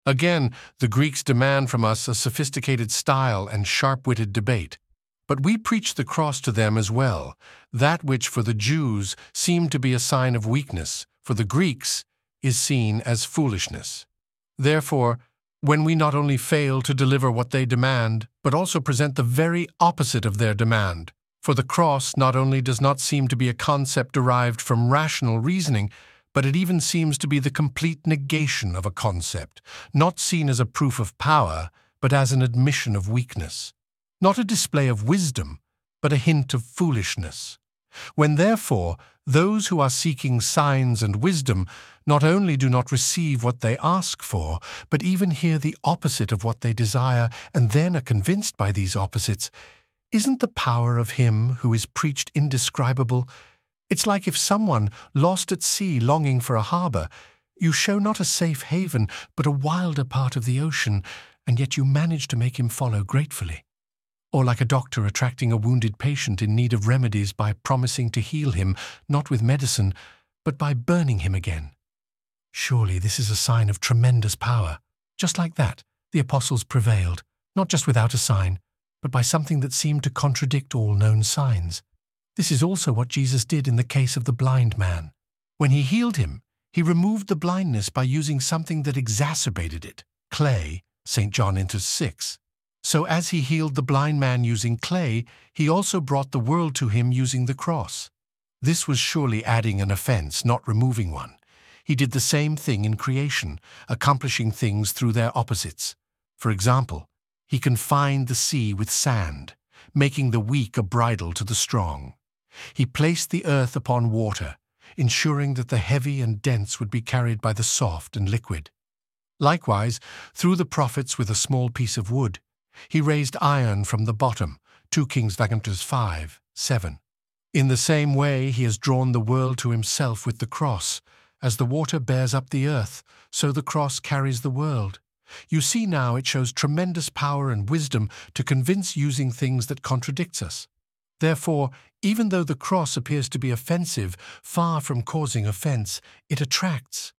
Again, the Greeks demand from us a sophisticated style and sharp-witted debate. But we preach the cross to them as well, that which for the Jews seemed to be a sign of weakness, for the Greeks is seen as foolishness. Therefore, when we not only fail to deliver what they demand, but also present the very opposite of their demand, for the cross not only does not seem to be a concept derived from rational reasoning, but it even seems to be the complete negation of a concept, not seen as a proof of power, but as an admission of weakness. Not a display of wisdom, but a hint of foolishness. When therefore those who are seeking signs and wisdom not only do not receive what they ask for, but even hear the opposite of what they desire, and then are convinced by these opposites, isn't the power of him who is preached indescribable? It's like if someone, lost at sea longing for a harbor, you show not a safe haven, but a wilder part of the ocean, and yet you manage to make him follow gratefully. Or like a doctor attracting a wounded patient in need of remedies by promising to heal him, not with medicine, but by burning him again. Surely this is a sign of tremendous power. Just like that, the apostles prevailed, not just without a sign, but by something that seemed to contradict all known signs. This is also what Jesus did in the case of the blind man. When he healed him, he removed the blindness by using something that exacerbated it, clay, St. John enters 6. So as he healed the blind man using clay, he also brought the world to him using the cross. This was surely adding an offense, not removing one. He did the same thing in creation, accomplishing things through their opposites. For example, he confined the sea with sand, making the weak a bridle to the strong. He placed the earth upon water, ensuring that the heavy and dense would be carried by the soft and liquid. Likewise, through the prophets with a small piece of wood, he raised iron from the bottom, 2 Kings 5:7. In the same way he has drawn the world to himself with the cross. As the water bears up the earth, so the cross carries the world. You see now it shows tremendous power and wisdom to convince using things that contradicts us. Therefore, even though the cross appears to be offensive, far from causing offense, it attracts.